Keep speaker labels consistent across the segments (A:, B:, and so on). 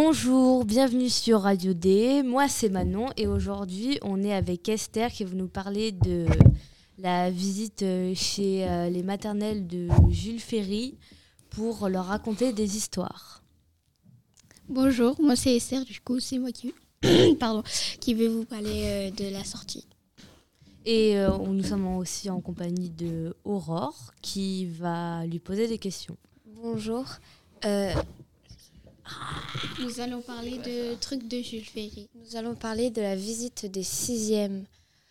A: Bonjour, bienvenue sur Radio D. Moi, c'est Manon et aujourd'hui, on est avec Esther qui va nous parler de la visite chez les maternelles de Jules Ferry pour leur raconter des histoires.
B: Bonjour, moi c'est Esther, du coup c'est moi qui vais vous parler de la sortie.
A: Et nous sommes aussi en compagnie de Aurore qui va lui poser des questions.
C: Bonjour.
B: Nous allons parler de trucs de Jules Ferry.
C: Nous allons parler de la visite des sixièmes.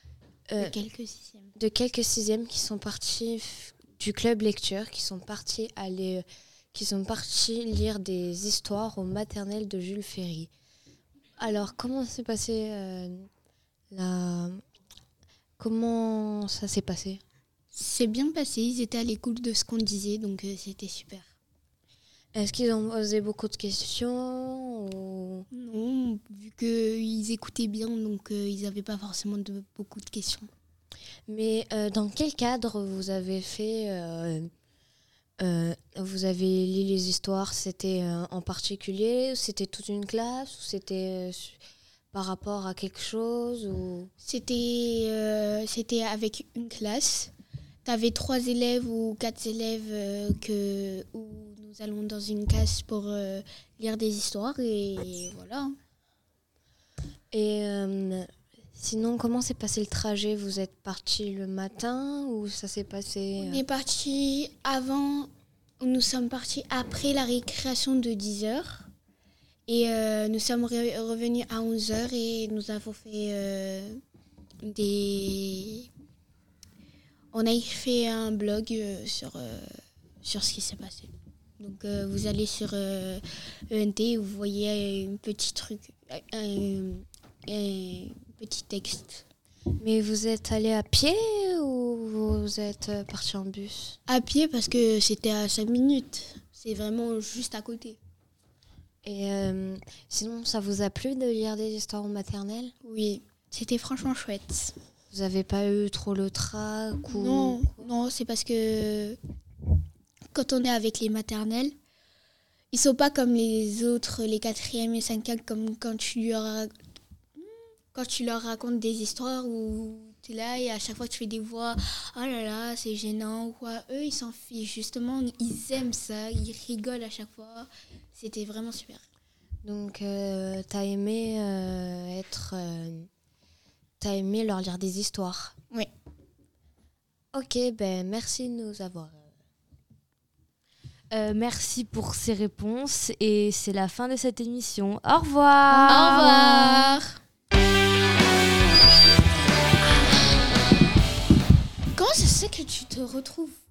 B: De quelques sixièmes
C: qui sont partis du club lecture, qui sont partis lire des histoires aux maternelles de Jules Ferry. Alors, comment s'est passé Comment ça s'est passé ?
B: C'est bien passé, ils étaient à l'écoute de ce qu'on disait, donc c'était super.
C: Est-ce qu'ils ont posé beaucoup de questions ou...
B: Non, vu qu'ils écoutaient bien, donc ils n'avaient pas forcément beaucoup de questions.
C: Mais dans quel cadre vous avez fait... vous avez lu les histoires, c'était en particulier, ou c'était toute une classe, ou c'était par rapport à quelque chose ou...
B: C'était avec une classe. Tu avais 3 élèves ou 4 élèves où nous allons dans une classe pour lire des histoires et voilà.
C: Et sinon, comment s'est passé le trajet ? Vous êtes partis le matin ou ça s'est passé...
B: On est partis avant, nous sommes partis après la récréation de 10h. Et nous sommes revenus à 11h et nous avons fait On a fait un blog sur ce qui s'est passé. Donc vous allez sur ENT et vous voyez un petit truc, un petit texte.
C: Mais vous êtes allé à pied ou vous êtes parti en bus ?
B: À pied parce que c'était à 5 minutes. C'est vraiment juste à côté.
C: Et sinon, ça vous a plu de lire des histoires maternelles ?
B: Oui, c'était franchement chouette.
C: Vous n'avez pas eu trop le trac ou...
B: Non, c'est parce que quand on est avec les maternelles, ils sont pas comme les autres, les 4e et 5e, comme quand tu leur racontes des histoires où tu es là et à chaque fois tu fais des voix « Oh là là, c'est gênant » ou quoi. Eux, ils s'en fichent, justement, ils aiment ça, ils rigolent à chaque fois. C'était vraiment super.
C: Donc, t'as aimé t'as aimé leur lire des histoires ?
B: Oui.
C: Ok, merci de nous avoir...
A: Merci pour ces réponses et c'est la fin de cette émission. Au revoir.
B: Au revoir. Comment ça se fait que tu te retrouves